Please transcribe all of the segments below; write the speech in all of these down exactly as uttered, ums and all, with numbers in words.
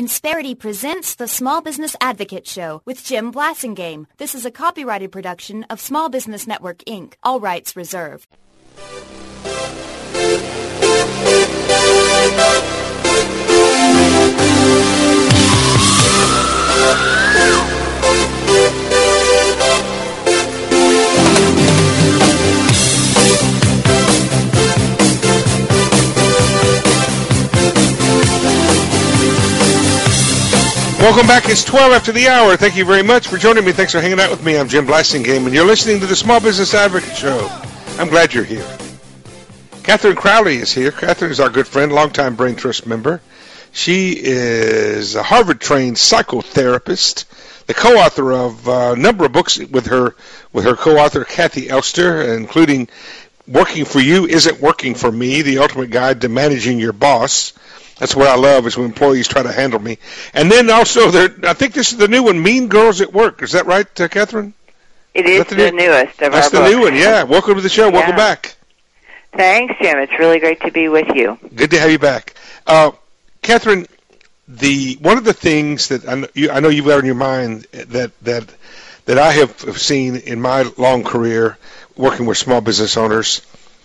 Insperity presents the Small Business Advocate Show with Jim Blasingame. This is a copyrighted production of Small Business Network, Incorporated. All rights reserved. Welcome back. It's twelve after the hour. Thank you very much for joining me. Thanks for hanging out with me. I'm Jim Blasingame, and you're listening to the Small Business Advocate Show. I'm glad you're here. Catherine Crowley is here. Catherine is our good friend, longtime Brain Trust member. She is a Harvard-trained psychotherapist, the co-author of a number of books with her with her co-author, Kathy Elster, including Working for You Isn't Working for Me, The Ultimate Guide to Managing Your Boss. That's what I love, is when employees try to handle me. And then also, there, I think this is the new one, Mean Girls at Work. Is that right, uh, Catherine? It is, is the, the new, newest of That's our the books. new one, yeah. Welcome to the show. Yeah. Welcome back. Thanks, Jim. It's really great to be with you. Good to have you back. Uh, Catherine, the one of the things that I know, you, I know you've got on your mind that, that, that I have seen in my long career working with small business owners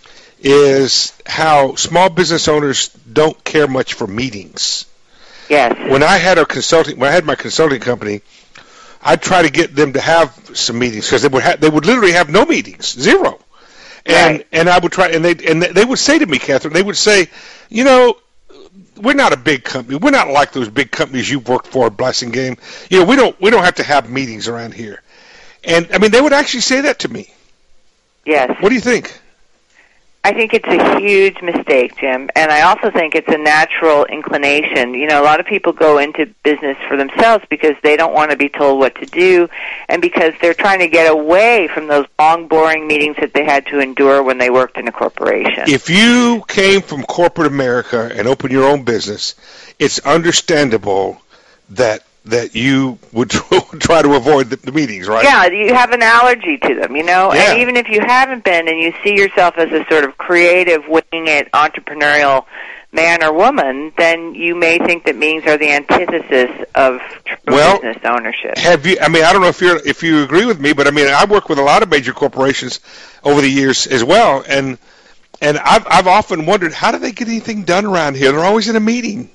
is how small business owners don't care much for meetings. Yes. When I had a consulting, when I had my consulting company, I'd try to get them to have some meetings because they would ha- they would literally have no meetings, zero. And right. and I would try, and they and they would say to me, Catherine, they would say, you know, we're not a big company. We're not like those big companies you've worked for, Blasingame. You know, we don't we don't have to have meetings around here. And I mean, they would actually say that to me. Yes. What do you think? I think it's a huge mistake, Jim, and I also think it's a natural inclination. You know, a lot of people go into business for themselves because they don't want to be told what to do, and because they're trying to get away from those long, boring meetings that they had to endure when they worked in a corporation. If you came from corporate America and opened your own business, it's understandable that that you would try to avoid the, the meetings, right? Yeah, you have an allergy to them, you know? Yeah. And even if you haven't been and you see yourself as a sort of creative, winging-it, entrepreneurial man or woman, then you may think that meetings are the antithesis of true well, business ownership. Have you, I mean, I don't know if you're if you agree with me, but I mean, I work with a lot of major corporations over the years as well, and and I've, I've often wondered, how do they get anything done around here? They're always in a meeting.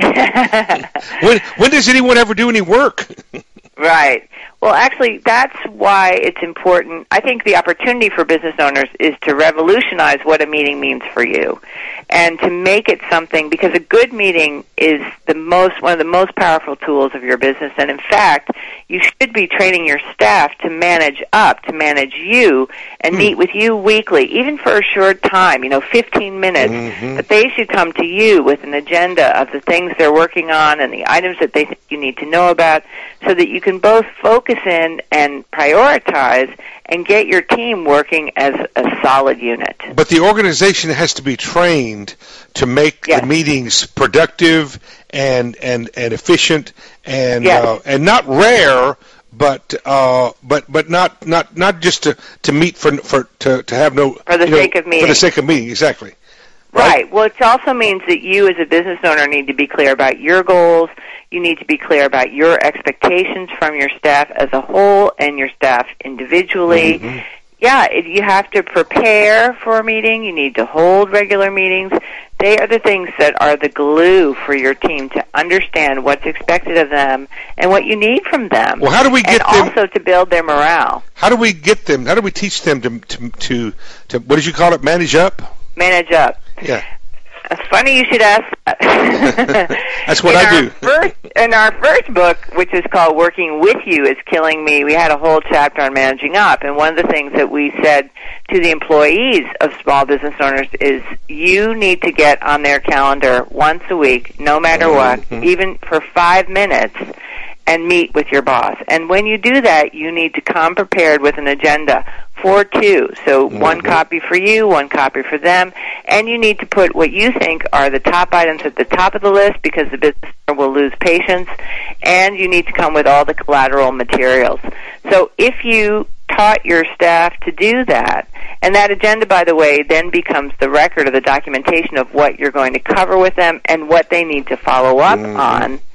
when when does anyone ever do any work? Right. Well, actually, that's why it's important. I think the opportunity for business owners is to revolutionize what a meeting means for you and to make it something, because a good meeting is the most one of the most powerful tools of your business. And in fact, you should be training your staff to manage up, to manage you, and mm. meet with you weekly, even for a short time, you know, fifteen minutes. Mm-hmm. But they should come to you with an agenda of the things they're working on and the items that they think you need to know about, so that you can both focus in and prioritize and get your team working as a solid unit. But the organization has to be trained to make yes. the meetings productive and and, and efficient and yes. uh, and not rare, but uh, but but not, not, not just to, to meet for for to, to have no for the you sake know, of meeting. For the sake of meeting, exactly. Right. right. Well, it also means that you as a business owner need to be clear about your goals. You need to be clear about your expectations from your staff as a whole and your staff individually. Mm-hmm. Yeah, it, you have to prepare for a meeting. You need to hold regular meetings. They are the things that are the glue for your team to understand what's expected of them and what you need from them. Well, how do we get and them? Also to build their morale. How do we get them? How do we teach them to to to, to what did you call it? Manage up. Manage up. Yeah. It's funny you should ask that. That's what in I do. First, in our first book, which is called Working With You is Killing Me, we had a whole chapter on managing up. And one of the things that we said to the employees of small business owners is you need to get on their calendar once a week, no matter mm-hmm. what, even for five minutes, and meet with your boss. And when you do that, you need to come prepared with an agenda for two. So mm-hmm. one copy for you, one copy for them, and you need to put what you think are the top items at the top of the list, because the business owner will lose patience, and you need to come with all the collateral materials. So if you taught your staff to do that, and that agenda, by the way, then becomes the record of the documentation of what you're going to cover with them and what they need to follow up mm-hmm. on,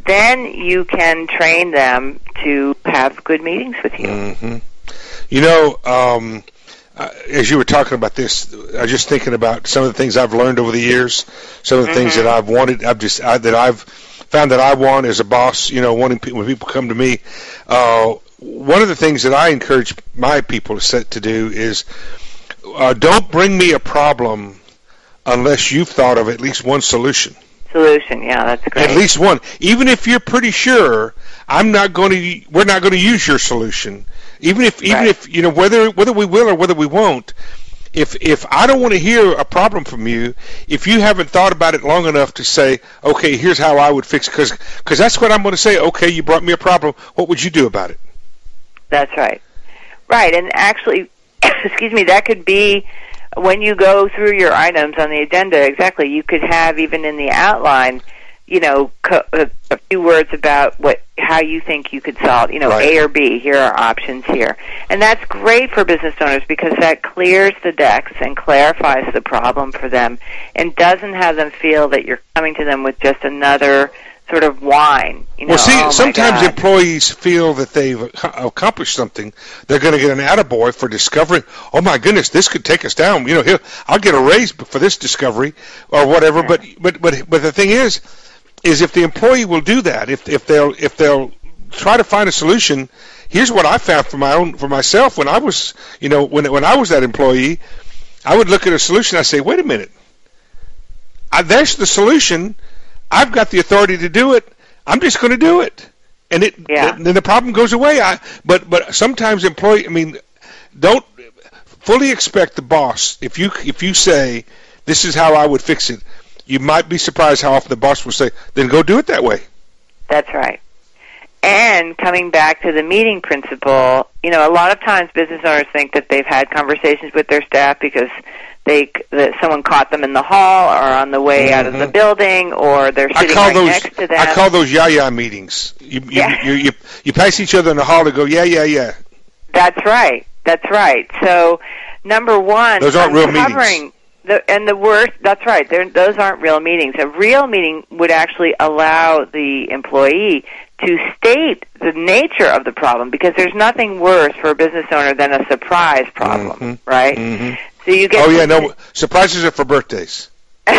then you can train them to have good meetings with you. Mm-hmm. You know, um, uh, as you were talking about this, I was just thinking about some of the things I've learned over the years, some of the mm-hmm. things that I've wanted, I've just I, that I've found that I want as a boss. You know, wanting pe- when people come to me, uh, one of the things that I encourage my people to set to do is uh, don't bring me a problem unless you've thought of at least one solution. Solution, yeah, that's great. At least one, even if you're pretty sure I'm not going to, we're not going to use your solution. Even if, even right. if you know whether whether we will or whether we won't. If if I don't want to hear a problem from you, if you haven't thought about it long enough to say, okay, here's how I would fix it, because because that's what I'm going to say. Okay, you brought me a problem. What would you do about it? That's right. Right, and actually, excuse me, that could be when you go through your items on the agenda. Exactly, you could have even in the outline, you know, co- a, a few words about what how you think you could solve, you know, right. A or B. Here are options here. And that's great for business owners because that clears the decks and clarifies the problem for them and doesn't have them feel that you're coming to them with just another sort of whine. You know, well, see, oh sometimes employees feel that they've accomplished something. They're going to get an attaboy for discovering, oh, my goodness, this could take us down. You know, here, I'll get a raise for this discovery or whatever. Yeah. But, but, but, but the thing is, is if the employee will do that, if if they'll if they'll try to find a solution. Here's what I found for my own for myself when I was you know when when I was that employee, I would look at a solution. I say, wait a minute, I, there's the solution. I've got the authority to do it. I'm just going to do it, and it yeah. then the problem goes away. I but but sometimes employee I mean don't fully expect the boss if you if you say this is how I would fix it. You might be surprised how often the boss will say, then go do it that way. That's right. And coming back to the meeting principle, you know, a lot of times business owners think that they've had conversations with their staff because they that someone caught them in the hall or on the way mm-hmm. out of the building or they're sitting right those, next to them. I call those yeah-yeah meetings. You, you, yeah. you, you, you pass each other in the hall and go, yeah, yeah, yeah. That's right. That's right. So, number one, those aren't real meetings. The, and the worst, that's right, those aren't real meetings. A real meeting would actually allow the employee to state the nature of the problem because there's nothing worse for a business owner than a surprise problem, mm-hmm. right? Mm-hmm. So you get oh, yeah, no, surprises are for birthdays. And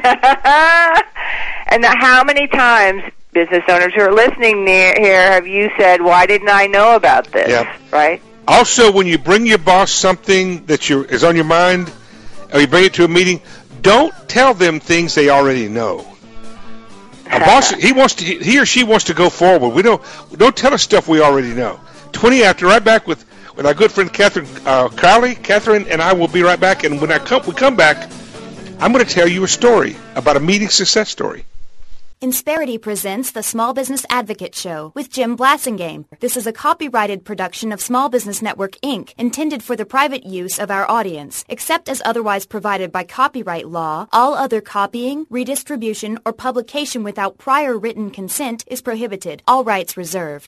how many times, business owners who are listening near here, have you said, why didn't I know about this, yep. right? Also, when you bring your boss something that you is on your mind, or you bring it to a meeting, don't tell them things they already know. A boss, he wants to, he or she wants to go forward. We don't, don't tell us stuff we already know. twenty after, right back with, with our good friend Catherine uh, Crowley. Catherine and I will be right back. And when I come, we come back, I'm going to tell you a story about a meeting success story. Insperity presents the Small Business Advocate Show with Jim Blasingame. This is a copyrighted production of Small Business Network, Incorporated, intended for the private use of our audience. Except as otherwise provided by copyright law, all other copying, redistribution, or publication without prior written consent is prohibited. All rights reserved.